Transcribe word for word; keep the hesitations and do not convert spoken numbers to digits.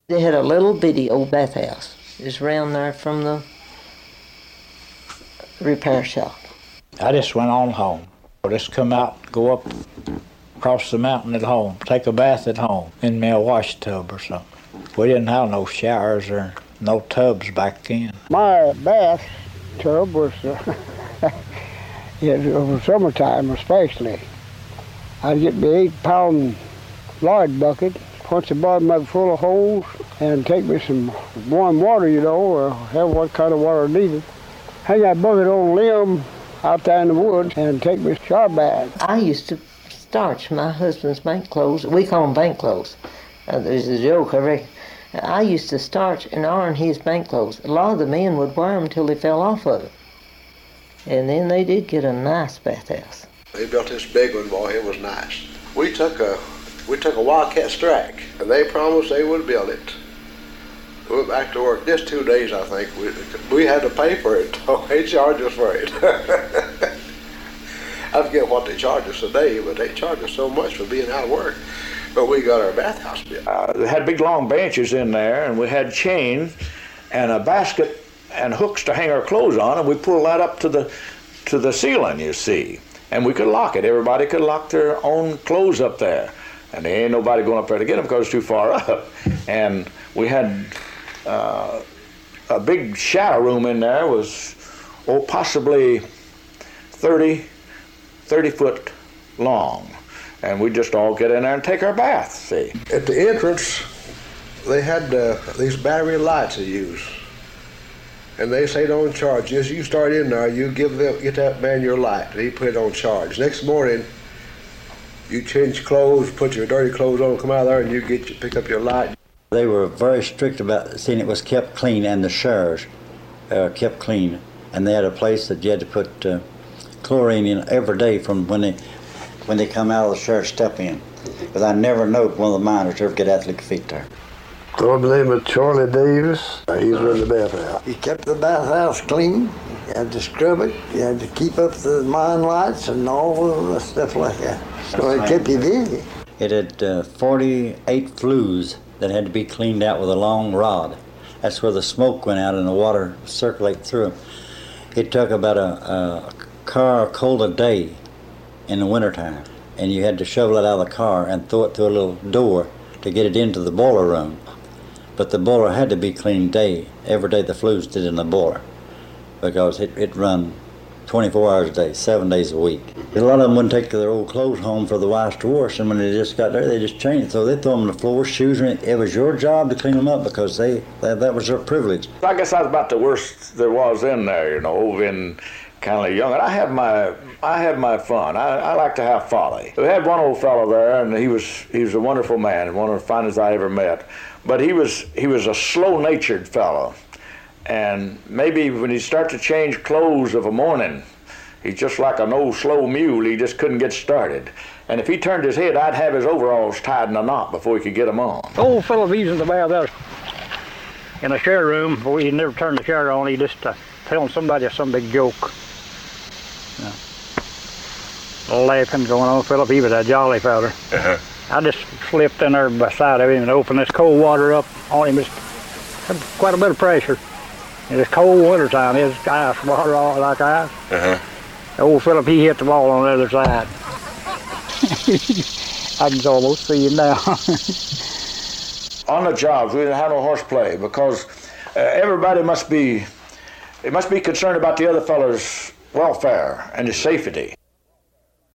They had a little bitty old bathhouse just around there from the repair shop. I just went on home. I just come out, go up across the mountain at home, take a bath at home in my wash tub or something. We didn't have no showers or no tubs back then. My bath tub was, uh, it was summertime especially. I'd get me eight pound lard bucket, punch the bottom of it full of holes, and take me some warm water, you know, or have what kind of water needed. Hang that bucket on a limb out there in the woods and take me a shower bath. I used to starch my husband's bank clothes. We call them bank clothes. Uh, there's a joke, I reckon. I used to starch and iron his bank clothes. A lot of the men would wear them until they fell off of it. And then they did get a nice bathhouse. They built this big one, boy, it was nice. We took a we took a Wildcat strike, and they promised they would build it. We went back to work just two days, I think. We, we had to pay for it, so they charged us for it. I forget what they charged us a day, but they charged us so much for being out of work. But we got our bathhouse built. Uh, they had big long benches in there, and we had chains and a basket and hooks to hang our clothes on, and we pulled that up to the to the ceiling, you see. And we could lock it. Everybody could lock their own clothes up there. And there ain't nobody going up there to get them because it's too far up. And we had uh, a big shower room in there. Was, oh, possibly thirty, thirty foot long. And we'd just all get in there and take our bath, see. At the entrance, they had uh, these battery lights they use. And they say don't charge. As you start in there, you give them, get that man your light, and he put it on charge. Next morning, you change clothes, put your dirty clothes on, come out of there, and you get you pick up your light. They were very strict about seeing it was kept clean, and the showers uh, kept clean. And they had a place that you had to put uh, chlorine in every day from when they when they come out of the shower step in. Because I never know one of the miners ever get athletic feet there. So the name of Charlie Davis. He's running the bathhouse. He kept the bathhouse clean. You had to scrub it. You had to keep up the mine lights and all the stuff like that. So it kept you busy. It had uh, forty-eight flues that had to be cleaned out with a long rod. That's where the smoke went out and the water circulated through them. It took about a, a car cold a day in the wintertime. And you had to shovel it out of the car and throw it through a little door to get it into the boiler room. But the boiler had to be cleaned day, every day the flues did in the boiler, because it, it run twenty-four hours a day, seven days a week. A lot of them wouldn't take their old clothes home for the wives to wash, and when they just got there, they just changed it. So they threw them on the floor, shoes, and it was your job to clean them up because they that, that was their privilege. I guess I was about the worst there was in there, you know, over in kind of young. And I had my I had my fun. I, I like to have folly. We had one old fellow there, and he was he was a wonderful man, and one of the finest I ever met. But he was he was a slow-natured fellow, and maybe when he start to change clothes of a morning, he's just like an old slow mule. He just couldn't get started. And if he turned his head, I'd have his overalls tied in a knot before he could get them on. The old fellow was in the bath there in the shower room, but he never turned the shower on. He just uh, telling somebody some big joke. Yeah. Laughing going on. Philip, he was a jolly feller. Uh-huh. I just slipped in there beside of him and opened this cold water up on him. It's quite a bit of pressure. In this cold winter time, it's ice water all like ice. Uh-huh. The old Philip, he hit the ball on the other side. I can almost see him now. On the jobs, we didn't have no horseplay because uh, everybody must be, it must be concerned about the other fellow's welfare and his safety.